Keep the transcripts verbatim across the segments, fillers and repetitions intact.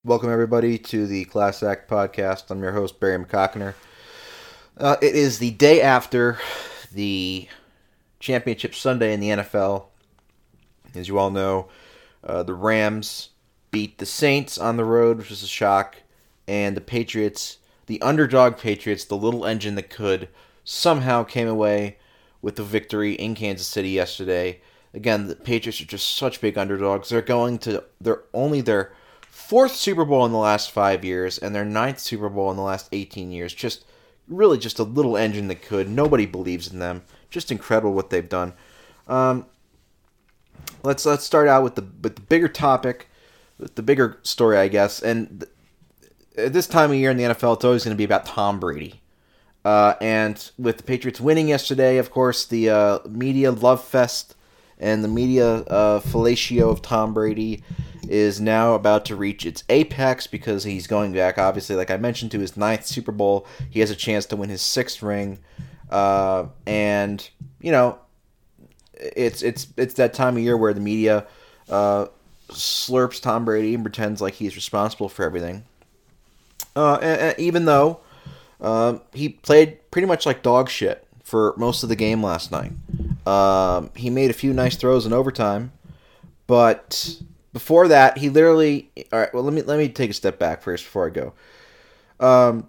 Welcome, everybody, to the Class Act Podcast. I'm your host, Barry McCockner. Uh, it is the day after the Championship Sunday in the N F L. As you all know, uh, the Rams beat the Saints on the road, which was a shock, and the Patriots, the underdog Patriots, the little engine that could, somehow came away with the victory in Kansas City yesterday. Again, the Patriots are just such big underdogs. They're going to, they're only their fourth Super Bowl in the last five years, and their ninth Super Bowl in the last eighteen years. Just, really just a little engine that could. Nobody believes in them. Just incredible what they've done. Um, let's let's start out with the with the bigger topic, with the bigger story, I guess. And th- at this time of year in the N F L, it's always going to be about Tom Brady. Uh, and with the Patriots winning yesterday, of course, the uh, media love fest and the media uh, fellatio of Tom Brady is now about to reach its apex because he's going back, obviously, like I mentioned, to his ninth Super Bowl. He has a chance to win his sixth ring. Uh, and, you know, it's it's it's that time of year where the media uh, slurps Tom Brady and pretends like he's responsible for everything. Uh, and, and even though uh, he played pretty much like dog shit for most of the game last night. Um, he made a few nice throws in overtime, but before that, he literally. All right, well, let me let me take a step back first before I go. Um,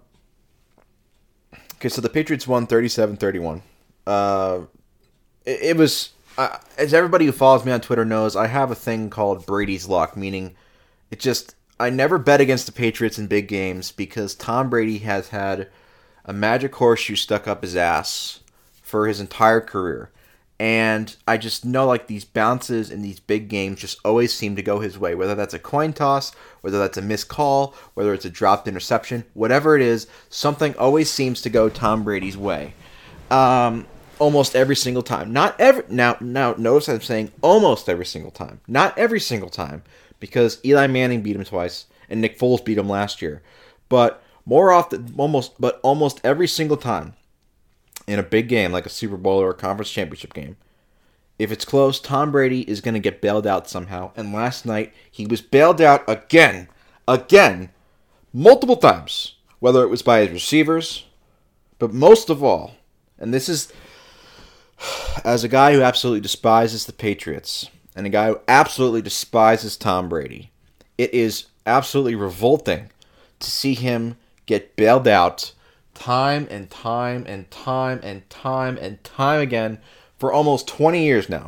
okay, so the Patriots won thirty-seven thirty-one. Uh, it, it was, uh, as everybody who follows me on Twitter knows, I have a thing called Brady's luck, meaning it just I never bet against the Patriots in big games because Tom Brady has had a magic horseshoe stuck up his ass for his entire career. And I just know, like, these bounces in these big games just always seem to go his way. Whether that's a coin toss, whether that's a missed call, whether it's a dropped interception, whatever it is, something always seems to go Tom Brady's way. Um, almost every single time. Not every now. Now, notice I'm saying almost every single time. Not every single time, because Eli Manning beat him twice and Nick Foles beat him last year. But more often, almost, but almost every single time. In a big game like a Super Bowl or a conference championship game, if it's close, Tom Brady is going to get bailed out somehow. And last night, he was bailed out again, again, multiple times. Whether it was by his receivers, but most of all, and this is, as a guy who absolutely despises the Patriots, and a guy who absolutely despises Tom Brady, it is absolutely revolting to see him get bailed out time and time and time and time and time again for almost twenty years now.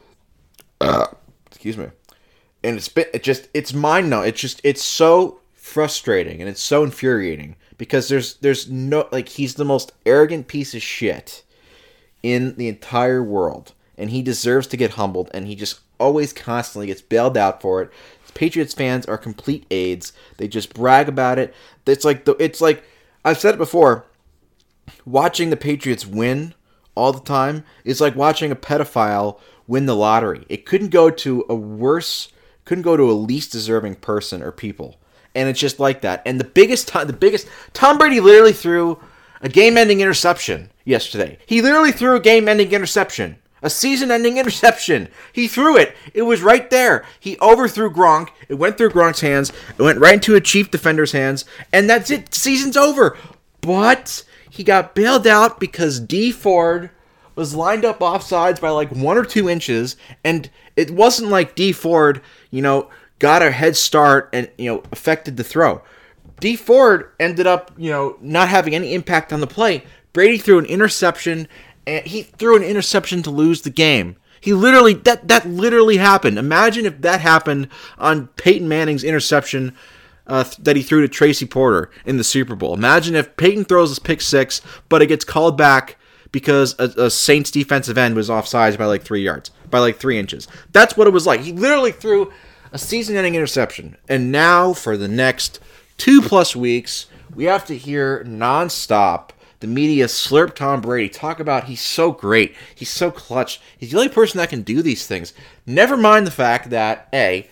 Uh, excuse me. And it's been, it just, it's mind numbing. It's just, it's so frustrating and it's so infuriating because there's, there's no, like, he's the most arrogant piece of shit in the entire world. And he deserves to get humbled and he just always constantly gets bailed out for it. Patriots fans are complete aides. They just brag about it. It's like, the, it's like, I've said it before, watching the Patriots win all the time is like watching a pedophile win the lottery. It couldn't go to a worse, couldn't go to a least deserving person or people. And it's just like that. And the biggest time, the biggest, Tom Brady literally threw a game-ending interception yesterday. He literally threw a game-ending interception. A season-ending interception. He threw it. It was right there. He overthrew Gronk. It went through Gronk's hands. It went right into a chief defender's hands. And that's it. Season's over. But he got bailed out because Dee Ford was lined up offsides by like one or two inches. And it wasn't like Dee Ford, you know, got a head start and, you know, affected the throw. Dee Ford ended up, you know, not having any impact on the play. Brady threw an interception. And he threw an interception to lose the game. He literally, that that literally happened. Imagine if that happened on Peyton Manning's interception uh, that he threw to Tracy Porter in the Super Bowl. Imagine if Peyton throws his pick six, but it gets called back because a, a Saints defensive end was offsides by like three yards, by like three inches. That's what it was like. He literally threw a season-ending interception. And now for the next two plus weeks, we have to hear nonstop the media slurp Tom Brady, talk about he's so great, he's so clutch, he's the only person that can do these things. Never mind the fact that, A,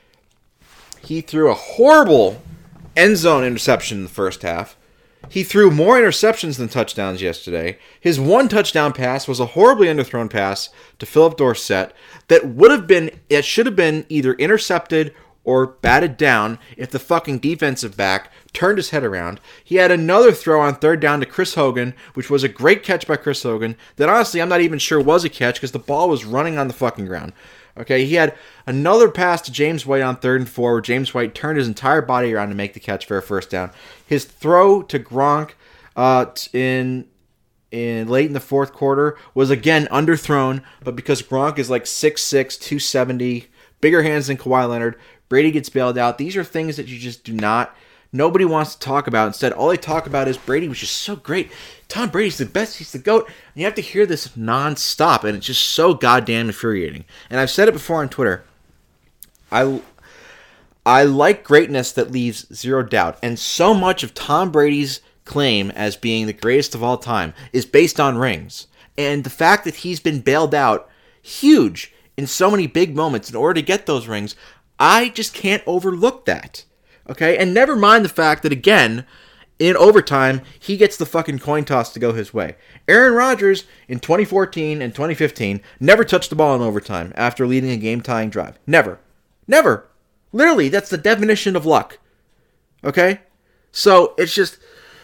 he threw a horrible end zone interception in the first half. He threw more interceptions than touchdowns yesterday. His one touchdown pass was a horribly underthrown pass to Philip Dorsett that would have been, it should have been either intercepted or batted down if the fucking defensive back turned his head around. He had another throw on third down to Chris Hogan, which was a great catch by Chris Hogan, that honestly I'm not even sure was a catch because the ball was running on the fucking ground. Okay, he had another pass to James White on third and four, where James White turned his entire body around to make the catch for a first down. His throw to Gronk uh, in in late in the fourth quarter was again underthrown, but because Gronk is like six six, two seventy, bigger hands than Kawhi Leonard, Brady gets bailed out. These are things that you just do not, nobody wants to talk about. Instead, all they talk about is Brady was just so great. Tom Brady's the best. He's the GOAT. And you have to hear this nonstop, and it's just so goddamn infuriating. And I've said it before on Twitter. I, I like greatness that leaves zero doubt. And so much of Tom Brady's claim as being the greatest of all time is based on rings. And the fact that he's been bailed out huge in so many big moments in order to get those rings, I just can't overlook that. Okay? And never mind the fact that, again, in overtime, he gets the fucking coin toss to go his way. Aaron Rodgers, in twenty fourteen and twenty fifteen, never touched the ball in overtime after leading a game-tying drive. Never. Never. Literally, that's the definition of luck. Okay? So, it's just...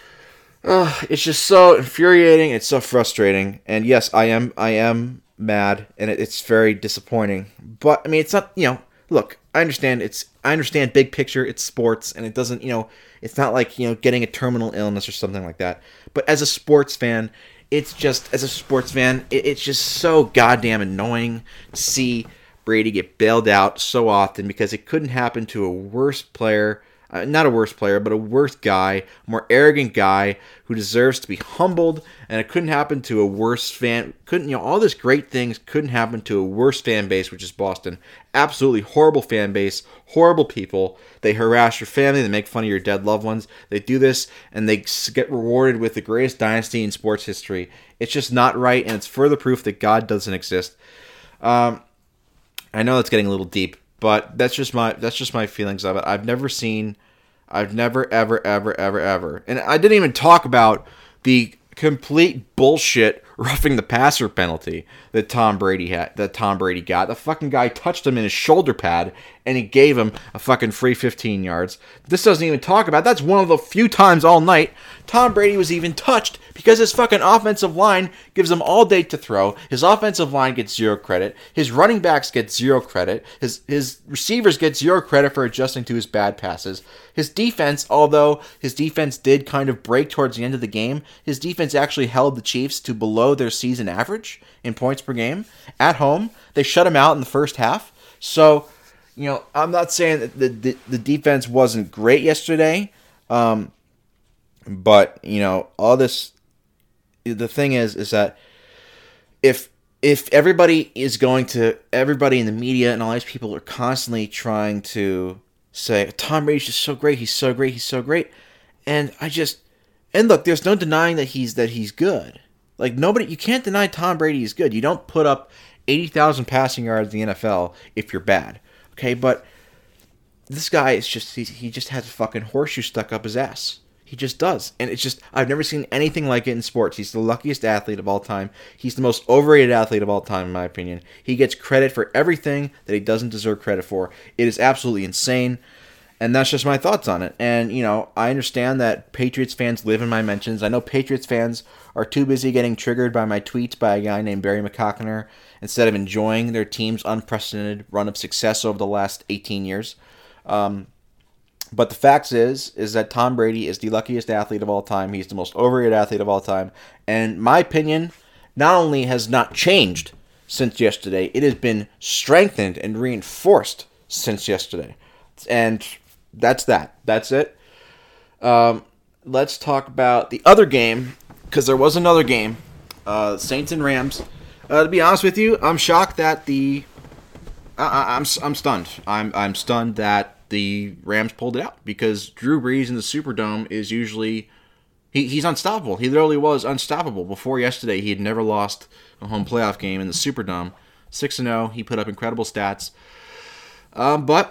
Uh, it's just so infuriating. It's so frustrating. And yes, I am I am mad, and it, it's very disappointing. But, I mean, it's not, you know... Look, I understand it's I understand big picture, it's sports, and it doesn't, you know, it's not like, you know, getting a terminal illness or something like that. But as a sports fan, it's just, as a sports fan, it, it's just so goddamn annoying to see Brady get bailed out so often because it couldn't happen to a worse player, uh, not a worse player, but a worse guy, a more arrogant guy who deserves to be humbled, and it couldn't happen to a worse fan, couldn't, you know, all this great things couldn't happen to a worse fan base, which is Boston. Absolutely horrible fan base, horrible people. They harass your family, they make fun of your dead loved ones. They do this, and they get rewarded with the greatest dynasty in sports history. It's just not right, and it's further proof that God doesn't exist. Um, I know that's getting a little deep, but that's just my that's just my feelings of it. I've never seen, I've never, ever, ever, ever, ever, and I didn't even talk about the complete bullshit roughing the passer penalty that Tom Brady had, that Tom Brady got. The fucking guy touched him in his shoulder pad, and he gave him a fucking free fifteen yards. This doesn't even talk about. That's one of the few times all night Tom Brady was even touched because his fucking offensive line gives him all day to throw. His offensive line gets zero credit. His running backs get zero credit. His his receivers get zero credit for adjusting to his bad passes. His defense, although his defense did kind of break towards the end of the game, his defense actually held the Chiefs to below their season average in points per game at home. They shut him out in the first half. So, you know, I'm not saying that the the, the defense wasn't great yesterday, um, but you know, all this. The thing is, is that if if everybody is going to, everybody in the media and all these people are constantly trying to say Tom Brady's just so great, he's so great, he's so great, and I just and look, there's no denying that he's that he's good. Like nobody, you can't deny Tom Brady is good. You don't put up eighty thousand passing yards in the N F L if you're bad. Okay, but this guy is just, he, he just has a fucking horseshoe stuck up his ass. He just does. And it's just, I've never seen anything like it in sports. He's the luckiest athlete of all time. He's the most overrated athlete of all time, in my opinion. He gets credit for everything that he doesn't deserve credit for. It is absolutely insane. And that's just my thoughts on it. And, you know, I understand that Patriots fans live in my mentions. I know Patriots fans are too busy getting triggered by my tweets by a guy named Barry McCockner instead of enjoying their team's unprecedented run of success over the last eighteen years. Um, but the fact is, is that Tom Brady is the luckiest athlete of all time. He's the most overrated athlete of all time. And my opinion not only has not changed since yesterday, it has been strengthened and reinforced since yesterday. And that's that. That's it. Um, let's talk about the other game, because there was another game. Uh, Saints and Rams. Uh, to be honest with you, I'm shocked that the... I, I'm I'm stunned. I'm I'm stunned that the Rams pulled it out, because Drew Brees in the Superdome is usually... He, he's unstoppable. He literally was unstoppable. Before yesterday, he had never lost a home playoff game in the Superdome. six and oh. He put up incredible stats. Um, but...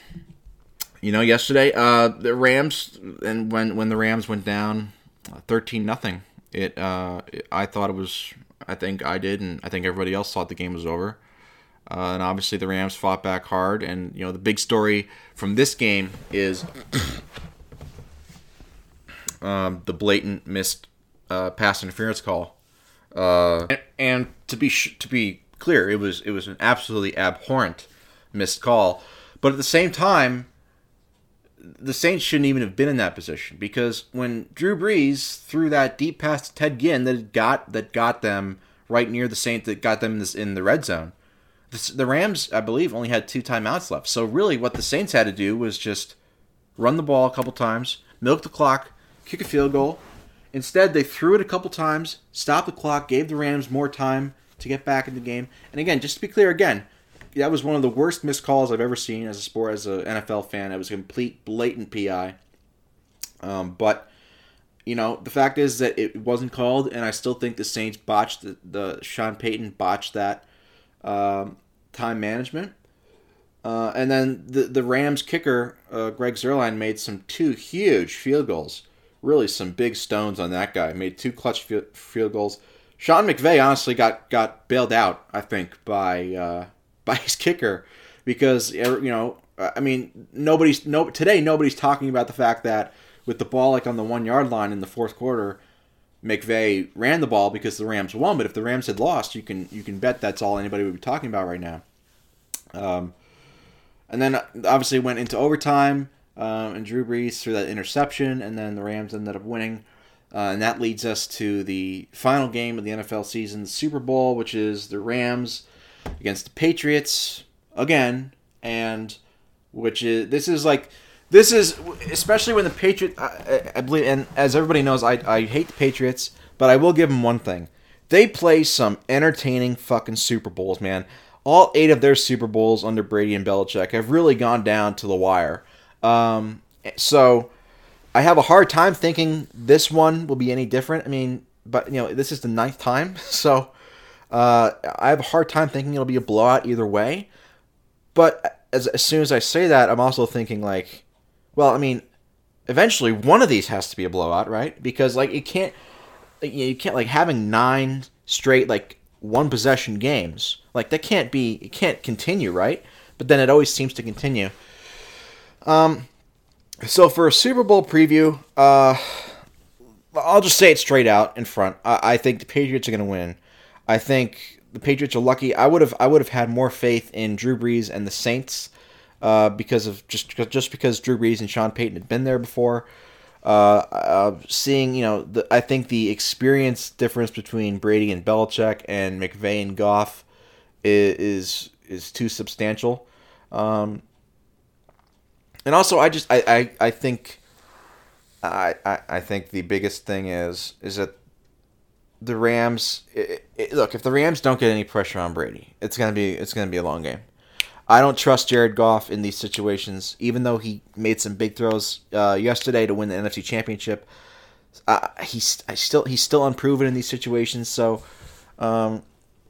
You know, yesterday, uh, the Rams, and when, when the Rams went down thirteen nothing, it, uh, it, I thought it was, I think I did, and I think everybody else thought the game was over. Uh, and obviously the Rams fought back hard. And, you know, the big story from this game is um, the blatant missed uh, pass interference call. Uh, and, and to be sh- to be clear, it was it was an absolutely abhorrent missed call. But at the same time, the Saints shouldn't even have been in that position, because when Drew Brees threw that deep pass to Ted Ginn that got that got them right near the Saints, that got them in, this, in the red zone, the, the Rams, I believe, only had two timeouts left. So really, what the Saints had to do was just run the ball a couple times, milk the clock, kick a field goal. Instead, they threw it a couple times, stopped the clock, gave the Rams more time to get back in the game. And again, just to be clear, again, that was one of the worst missed calls I've ever seen as a sport, as an N F L fan. It was a complete, blatant P I. Um, but, you know, the fact is that it wasn't called, and I still think the Saints botched, the, the Sean Payton botched that um, time management. Uh, and then the, the Rams kicker, uh, Greg Zuerlein, made some two huge field goals. Really some big stones on that guy. Made two clutch field goals. Sean McVay honestly got, got bailed out, I think, by uh, by his kicker, because, you know, I mean, nobody's no today nobody's talking about the fact that with the ball like on the one yard line in the fourth quarter, McVay ran the ball because the Rams won. But if the Rams had lost, you can you can bet that's all anybody would be talking about right now. Um, and then obviously went into overtime. Um, and Drew Brees threw that interception, and then the Rams ended up winning. Uh, and that leads us to the final game of the N F L season, the Super Bowl, which is the Rams against the Patriots again. And which is, this is like, this is, especially when the Patriots, I, I believe, and as everybody knows, I, I hate the Patriots, but I will give them one thing. They play some entertaining fucking Super Bowls, man. All eight of their Super Bowls under Brady and Belichick have really gone down to the wire. Um, so I have a hard time thinking this one will be any different. I mean, but you know, this is the ninth time, so uh, I have a hard time thinking it'll be a blowout either way. But as as soon as I say that, I'm also thinking like, well, I mean, eventually one of these has to be a blowout, right? Because like it can't, like, you know, you can't like having nine straight like one possession games, like that can't be, it can't continue, right? But then it always seems to continue. Um, so for a Super Bowl preview, uh, I'll just say it straight out in front. I, I think the Patriots are going to win. I think the Patriots are lucky. I would have, I would have had more faith in Drew Brees and the Saints, uh, because of just, just because Drew Brees and Sean Payton had been there before. Uh, uh, seeing, you know, the, I think the experience difference between Brady and Belichick and McVay and Goff is is, is too substantial. Um, And also, I just I, I, I think I, I I think the biggest thing is is that the Rams it, it, look, if the Rams don't get any pressure on Brady, it's gonna be it's gonna be a long game. I don't trust Jared Goff in these situations, even though he made some big throws uh, yesterday to win the N F C Championship. Uh, he's I still he's still unproven in these situations. So, um,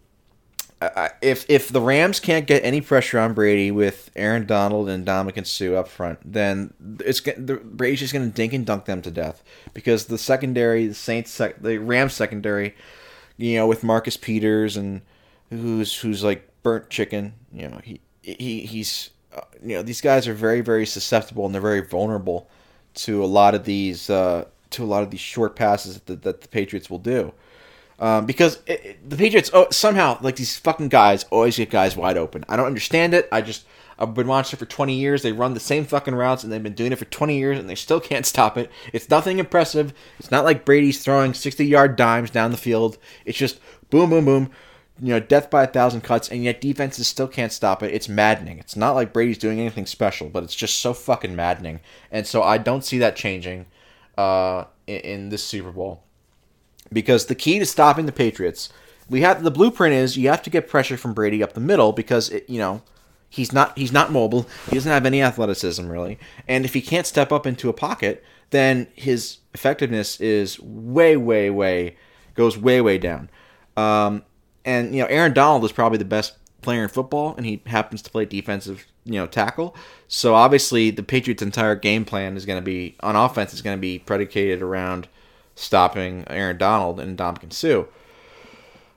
I, if if the Rams can't get any pressure on Brady with Aaron Donald and Ndamukong Suh up front, then it's the Brady's just going to dink and dunk them to death, because the secondary, the Saints, sec, the Rams secondary, you know, with Marcus Peters and who's who's like burnt chicken, you know, he he he's uh, you know, these guys are very very susceptible, and they're very vulnerable to a lot of these uh, to a lot of these short passes that, that the Patriots will do. Um, because it, it, the Patriots, oh, somehow, like, these fucking guys always get guys wide open. I don't understand it. I just, I've been watching it for twenty years. They run the same fucking routes, and they've been doing it for twenty years, and they still can't stop it. It's nothing impressive. It's not like Brady's throwing sixty-yard dimes down the field. It's just boom, boom, boom, you know, death by a thousand cuts, and yet defenses still can't stop it. It's maddening. It's not like Brady's doing anything special, but it's just so fucking maddening. And so I don't see that changing uh, in, in this Super Bowl. Because the key to stopping the Patriots, we have the blueprint is you have to get pressure from Brady up the middle, because it, you know, he's not he's not mobile. He doesn't have any athleticism really, and if he can't step up into a pocket, then his effectiveness is way way way goes way way down. Um, and you know, Aaron Donald is probably the best player in football, and he happens to play defensive, you know, tackle. So obviously, the Patriots' entire game plan is going to be on offense is going to be predicated around stopping Aaron Donald and Ndamukong Suh.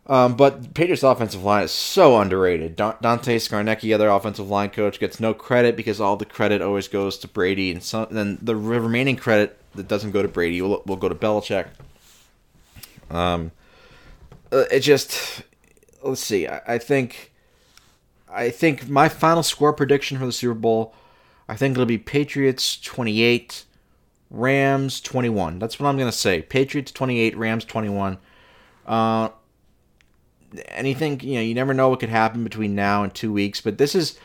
Um, but Patriots' offensive line is so underrated. Dante Scarnecchia, their offensive line coach, gets no credit because all the credit always goes to Brady, and some, then the remaining credit that doesn't go to Brady will, will go to Belichick. Um, it just let's see. I, I think, I think my final score prediction for the Super Bowl, I think it'll be Patriots twenty-eight, Rams twenty-one. That's what I'm gonna say. Patriots twenty-eight, Rams twenty-one. Uh. Anything, you know, you never know what could happen between now and two weeks, but this is,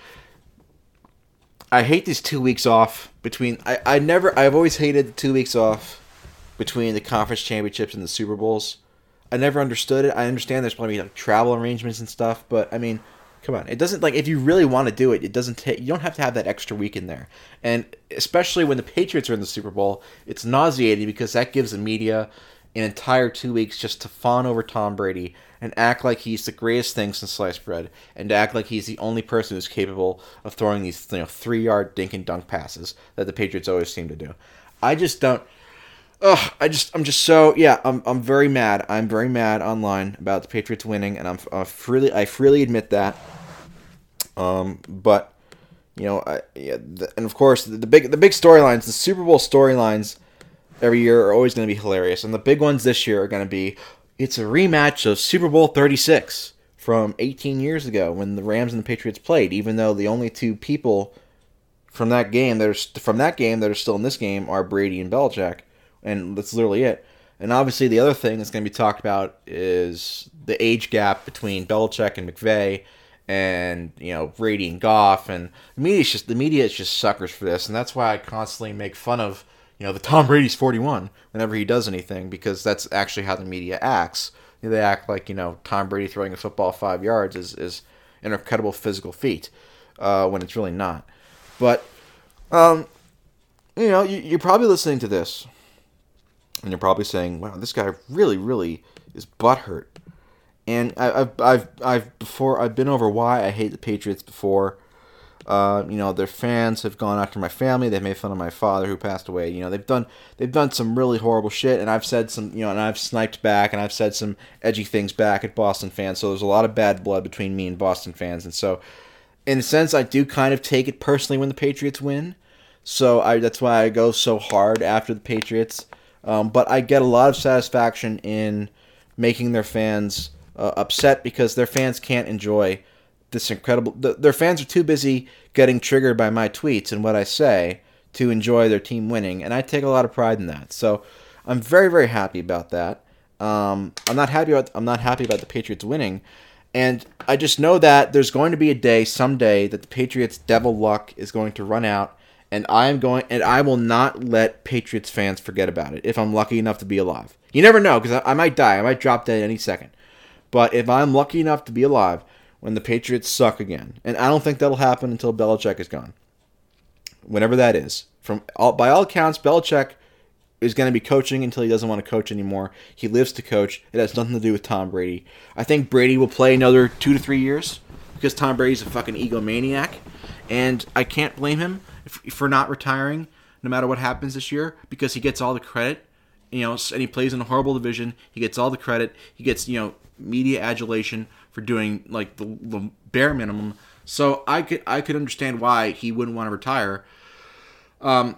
I hate these two weeks off between, I, I never, I've always hated the two weeks off between the conference championships and the Super Bowls. I never understood it. I understand there's probably like travel arrangements and stuff, but I mean, come on, it doesn't, like, if you really want to do it, it doesn't take, you don't have to have that extra week in there. And especially when the Patriots are in the Super Bowl, it's nauseating because that gives the media an entire two weeks just to fawn over Tom Brady and act like he's the greatest thing since sliced bread, and to act like he's the only person who's capable of throwing these, you know, three-yard dink and dunk passes that the Patriots always seem to do. I just don't. Ugh, I just, I'm just so, yeah, I'm, I'm very mad. I'm very mad online about the Patriots winning, and I'm, I freely, I freely admit that. Um, but you know, I, yeah, the, and of course the, the big, the big storylines, the Super Bowl storylines every year are always going to be hilarious, and the big ones this year are going to be. It's a rematch of Super Bowl thirty-six from eighteen years ago when the Rams and the Patriots played. Even though the only two people from that game that are from that game that are still in this game are Brady and Belichick, and that's literally it. And obviously, the other thing that's going to be talked about is the age gap between Belichick and McVay, and you know Brady and Goff. And the media is just the media is just suckers for this, and that's why I constantly make fun of. You know, the Tom Brady's forty-one whenever he does anything, because that's actually how the media acts. They act like, you know, Tom Brady throwing a football five yards is, is an incredible physical feat, uh, when it's really not. But, um, you know, you, you're probably listening to this, and you're probably saying, wow, this guy really, really is butthurt. And I, I've, I've, I've, before, I've been over why I hate the Patriots before. Uh, you know, their fans have gone after my family. They've made fun of my father who passed away. You know, they've done they've done some really horrible shit, and I've said some, you know, and I've sniped back, and I've said some edgy things back at Boston fans. So there's a lot of bad blood between me and Boston fans, and so, in a sense, I do kind of take it personally when the Patriots win. So I that's why I go so hard after the Patriots. Um, but I get a lot of satisfaction in making their fans uh, upset because their fans can't enjoy this incredible. The, their fans are too busy getting triggered by my tweets and what I say to enjoy their team winning, and I take a lot of pride in that. So I'm very, very happy about that. Um, I'm not happy about I'm not happy about the Patriots winning, and I just know that there's going to be a day someday that the Patriots' devil luck is going to run out, and I am going and I will not let Patriots fans forget about it if I'm lucky enough to be alive. You never know, because I, I might die. I might drop dead any second. But if I'm lucky enough to be alive when the Patriots suck again, and I don't think that'll happen until Belichick is gone, whenever that is. From all, by all accounts, Belichick is going to be coaching until he doesn't want to coach anymore. He lives to coach. It has nothing to do with Tom Brady. I think Brady will play another two to three years because Tom Brady's a fucking egomaniac, and I can't blame him for not retiring no matter what happens this year because he gets all the credit. You know, and he plays in a horrible division. He gets all the credit. He gets, you know, media adulation for doing like the, the bare minimum. So I could I could understand why he wouldn't want to retire. Um,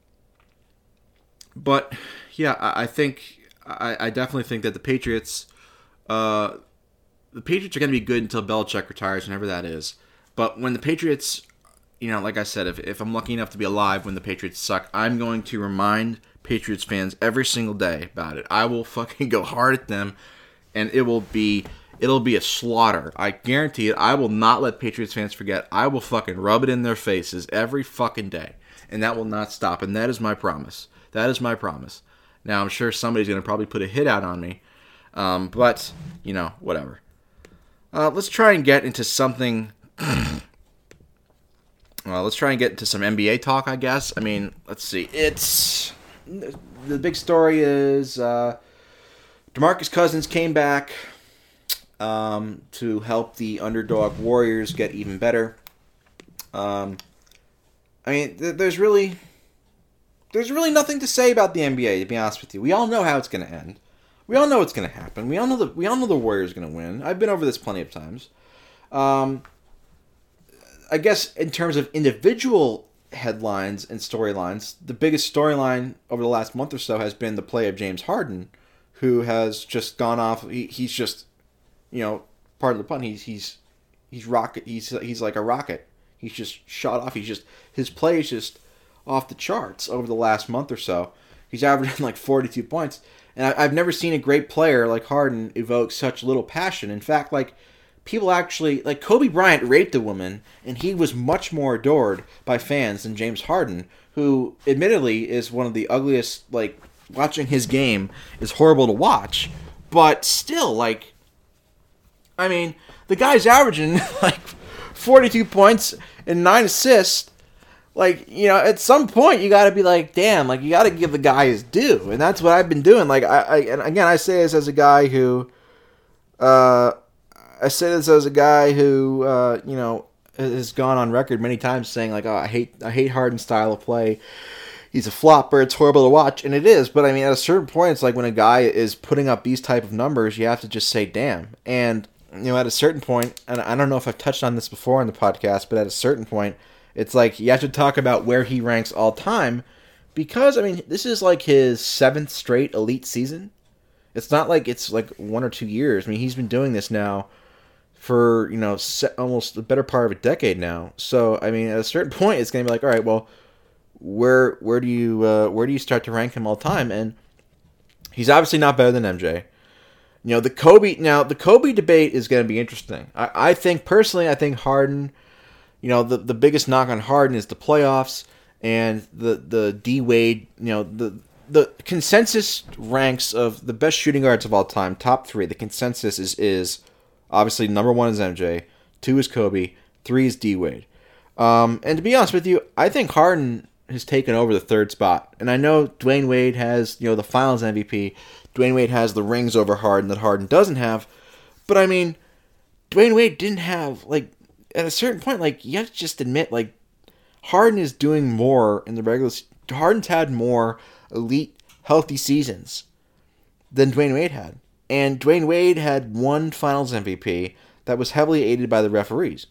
but yeah, I, I think I, I definitely think that the Patriots, uh, the Patriots are going to be good until Belichick retires, whenever that is. But when the Patriots, you know, like I said, if if I'm lucky enough to be alive when the Patriots suck, I'm going to remind Patriots fans every single day about it. I will fucking go hard at them, and it will be it'll be a slaughter. I guarantee it. I will not let Patriots fans forget. I will fucking rub it in their faces every fucking day, and that will not stop. And that is my promise. That is my promise. Now I'm sure somebody's gonna probably put a hit out on me, um, but you know, whatever. Uh, let's try and get into something. Well, let's try and get into some N B A talk, I guess. I mean, let's see. It's the big story is uh, DeMarcus Cousins came back um, to help the underdog Warriors get even better. Um, I mean, th- there's really there's really nothing to say about the N B A, to be honest with you. We all know how it's going to end. We all know what's going to happen. We all know the we all know the Warriors are going to win. I've been over this plenty of times. Um, I guess in terms of individual headlines and storylines, the biggest storyline over the last month or so has been the play of James Harden, who has just gone off. He, he's just, you know, part of the pun. He's he's he's rocket. He's he's like a rocket. He's just shot off. He's just his play is just off the charts over the last month or so. He's averaging like forty-two points, and I, I've never seen a great player like Harden evoke such little passion. In fact, like people actually like Kobe Bryant raped a woman, and he was much more adored by fans than James Harden, who admittedly is one of the ugliest. Like watching his game is horrible to watch, but still, like, I mean, the guy's averaging like forty-two points and nine assists. Like, you know, at some point you got to be like, damn, like you got to give the guy his due, and that's what I've been doing. Like, I, I and again, I say this as a guy who, uh, I say this as a guy who, uh, you know, has gone on record many times saying like, oh, I hate, I hate Harden's style of play. He's a flopper. It's horrible to watch, and it is. But I mean, at a certain point, it's like when a guy is putting up these type of numbers, you have to just say, damn. And you know, at a certain point, and I don't know if I've touched on this before in the podcast, but at a certain point, it's like you have to talk about where he ranks all time, because I mean, this is like his seventh straight elite season. It's not like it's like one or two years. I mean, he's been doing this now for, you know, almost the better part of a decade now. So I mean, at a certain point, it's gonna be like, all right, well, where where do you uh, where do you start to rank him all time? And he's obviously not better than M J. You know, the Kobe now the Kobe debate is going to be interesting. I, I think personally, I think Harden. You know, the the biggest knock on Harden is the playoffs and the the D Wade. You know, the the consensus ranks of the best shooting guards of all time, top three. The consensus is is obviously number one is M J, two is Kobe, three is D Wade. Um, and to be honest with you, I think Harden has taken over the third spot. And I know Dwayne Wade has, you know, the Finals M V P. Dwayne Wade has the rings over Harden that Harden doesn't have. But I mean, Dwayne Wade didn't have, like, at a certain point, like, you have to just admit, like, Harden is doing more in the regular season. Harden's had more elite, healthy seasons than Dwayne Wade had. And Dwayne Wade had one Finals M V P that was heavily aided by the referees,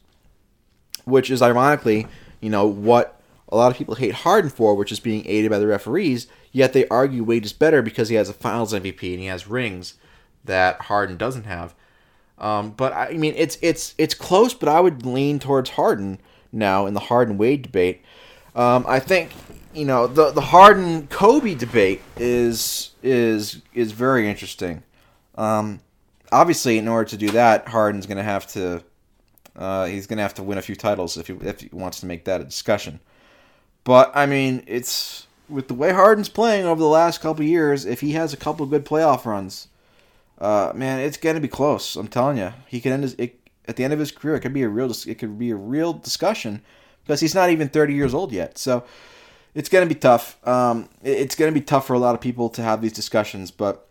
which is ironically, you know, what a lot of people hate Harden for, which is being aided by the referees, yet they argue Wade is better because he has a Finals M V P and he has rings that Harden doesn't have. Um, but I mean, it's it's it's close, but I would lean towards Harden now in the Harden-Wade debate. Um, I think, you know, the the Harden-Kobe debate is is is very interesting. Um, obviously, in order to do that, Harden's going to have to uh, he's going to have to win a few titles if he if he wants to make that a discussion. But I mean, it's with the way Harden's playing over the last couple of years. If he has a couple of good playoff runs, uh, man, it's going to be close. I'm telling you, he could end his it, at the end of his career. It could be a real it could be a real discussion because he's not even thirty years old yet. So it's going to be tough. Um, it, it's going to be tough for a lot of people to have these discussions. But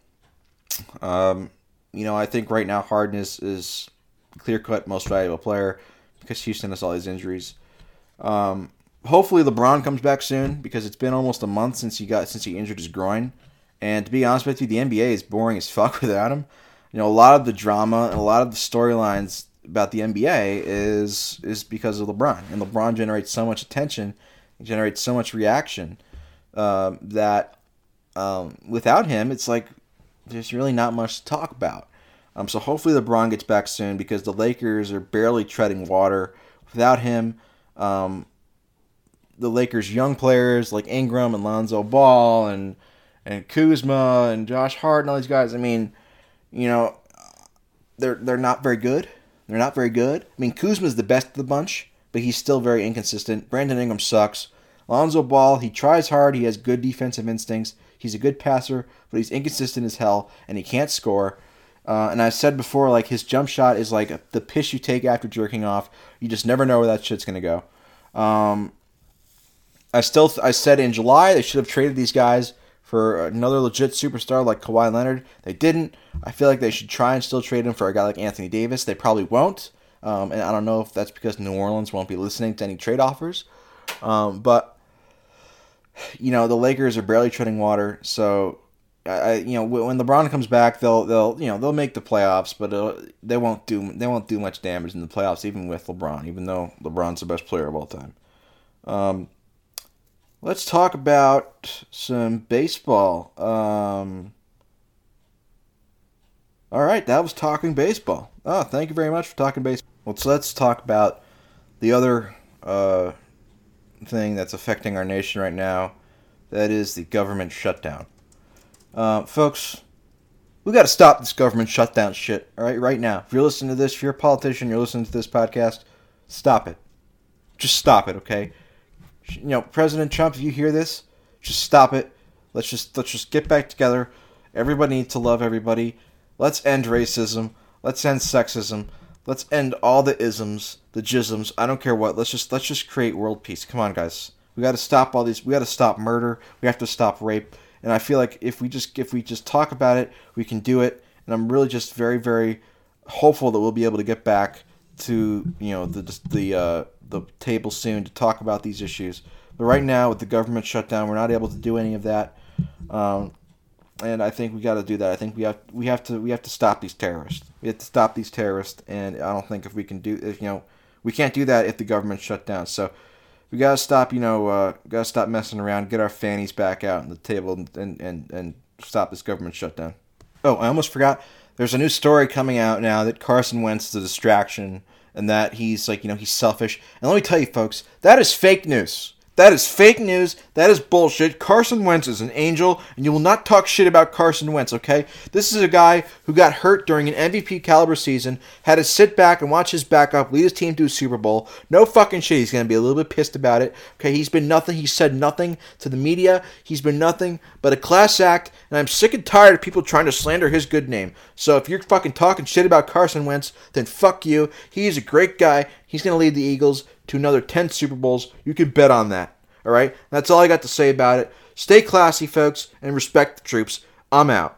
um, you know, I think right now Harden is is clear cut most valuable player because Houston has all these injuries. Um, Hopefully LeBron comes back soon because it's been almost a month since he got since he injured his groin. And to be honest with you, the N B A is boring as fuck without him. You know, a lot of the drama and a lot of the storylines about the N B A is is because of LeBron. And LeBron generates so much attention, he generates so much reaction uh, that um, without him, it's like there's really not much to talk about. Um, so hopefully LeBron gets back soon because the Lakers are barely treading water without him. Um, the Lakers' young players like Ingram and Lonzo Ball and and Kuzma and Josh Hart and all these guys, I mean, you know, they're they're not very good. They're not very good. I mean, Kuzma's the best of the bunch, but he's still very inconsistent. Brandon Ingram sucks. Lonzo Ball, he tries hard. He has good defensive instincts. He's a good passer, but he's inconsistent as hell, and he can't score. Uh, and I've said before, like, his jump shot is like a, the piss you take after jerking off. You just never know where that shit's going to go. Um... I still, I said in July they should have traded these guys for another legit superstar like Kawhi Leonard. They didn't. I feel like they should try and still trade him for a guy like Anthony Davis. They probably won't. Um, and I don't know if that's because New Orleans won't be listening to any trade offers. Um, but, you know, the Lakers are barely treading water. So I, you know, when LeBron comes back, they'll they'll you know they'll make the playoffs, but it'll, they won't do they won't do much damage in the playoffs, even with LeBron, even though LeBron's the best player of all time. Um, let's talk about some baseball. Um, all right, that was talking baseball. Oh, thank you very much for talking baseball. Well, so let's talk about the other uh, thing that's affecting our nation right now. That is the government shutdown. Uh, folks, we got to stop this government shutdown shit, all right, right now. If you're listening to this, if you're a politician, you're listening to this podcast, stop it. Just stop it, okay? You know, President Trump, if you hear this, just stop it. Let's just let's just get back together. Everybody needs to love everybody. Let's end racism. Let's end sexism. Let's end all the isms, the jisms. I don't care what. Let's just let's just create world peace. Come on, guys. We got to stop all these. We got to stop murder. We have to stop rape. And I feel like if we just if we just talk about it, we can do it. And I'm really just very very hopeful that we'll be able to get back to you know the the uh, the table soon to talk about these issues. But right now with the government shutdown, we're not able to do any of that. Um, and I think we got to do that. I think we have we have to we have to stop these terrorists. We have to stop these terrorists. And I don't think if we can do if you know we can't do that if the government shut down. So. We gotta stop, you know, uh, gotta stop messing around, get our fannies back out on the table, and, and, and, and stop this government shutdown. Oh, I almost forgot. There's a new story coming out now that Carson Wentz is a distraction, and that he's like, you know, he's selfish. And let me tell you, folks, that is fake news. That is fake news. That is bullshit. Carson Wentz is an angel, and you will not talk shit about Carson Wentz, okay? This is a guy who got hurt during an M V P caliber season, had to sit back and watch his backup lead his team to a Super Bowl. No fucking shit. He's going to be a little bit pissed about it, okay? He's been nothing. He said nothing to the media. He's been nothing but a class act, and I'm sick and tired of people trying to slander his good name. So if you're fucking talking shit about Carson Wentz, then fuck you. He's a great guy. He's going to lead the Eagles to another ten Super Bowls. You can bet on that. All right? That's all I got to say about it. Stay classy, folks, and respect the troops. I'm out.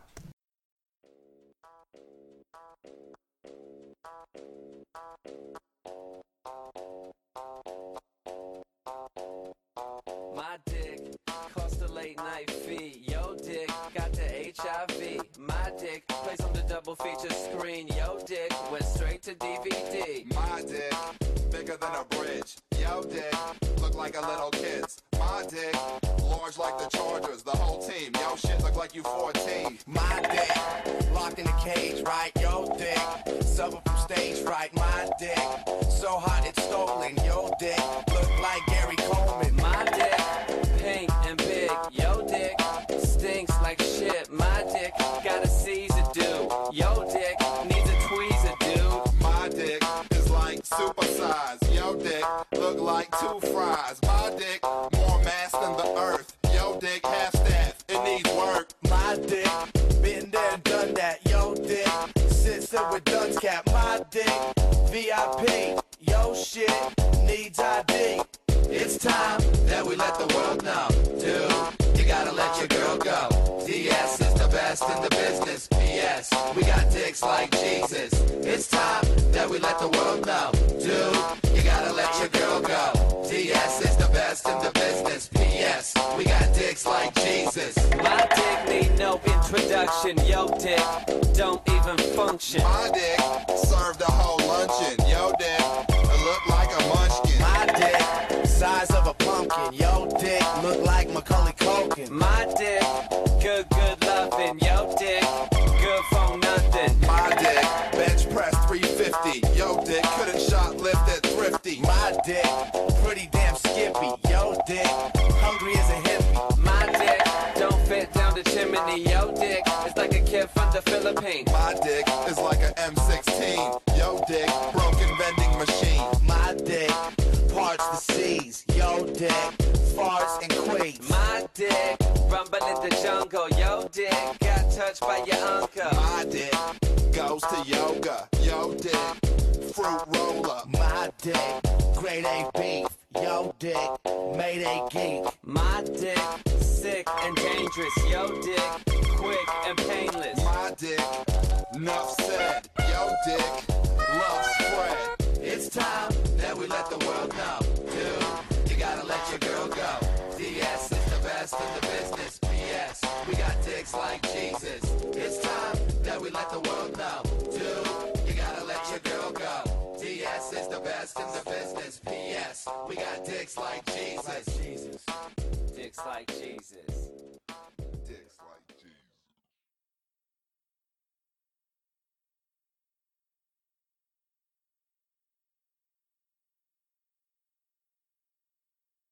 My dick cost a late night fee. Yo dick got the H I V. My dick plays on the double feature screen. Yo dick went straight to D V D. My dick bigger than a bridge. Yo dick look like a little kid's. My dick large like the Chargers, the whole team. Yo shit look like you fourteen. My dick locked in a cage, right? Yo dick suffer from stage fright. My dick so hot it's stolen. Yo dick look like Gary Coleman. My dick pink and big. Yo dick stinks like shit. My dick got a Caesar dude. Yo dick needs a tweezer dude. My dick is like supersize. Yo dick look like two fries. My dick more mass than the earth. Yo dick half staff, it needs work. My dick been there and done that. Yo dick sits there with Dunn's cap. My dick V I P. Yo shit needs I D. It's time that we let the world know. Dude, you gotta let your girl go. D S is the best in the business. P S, we got dicks like Jesus. It's time that we let the world know. Dude, you gotta let your girl go. D S is the best in the business. P S, we got dicks like Jesus. My dick need no introduction. Yo dick don't even function. My dick served a whole luncheon. Yo dick, it look like a munchkin. My dick size of a pumpkin. Yo dick look like Macaulay Culkin. My dick good good loving. Yo dick good for nothing. My dick bench press three fifty. Yo dick couldn't shoplift at Thrifty. My dick pretty damn skippy. Yo dick hungry as a hippie. My dick don't fit down the chimney. Yo dick is like a kid from the Philippines. My dick is like an M sixteen. Yo dick broken vending machine. My dick parts the seas. Yo dick farts and quakes. My dick rumble in the jungle. Yo dick got touched by your uncle. My dick goes to yoga. Yo dick fruit roller. My dick grade A beef. Yo dick made a geek. My dick sick and dangerous. Yo dick quick and painless. My dick nuff said. Yo dick love spread. It's time that we let the world know. Dude, you gotta let your girl go. D S is the best in the business. P S, we got dicks like G. dicks like Jesus. Like Jesus. Dicks like Jesus.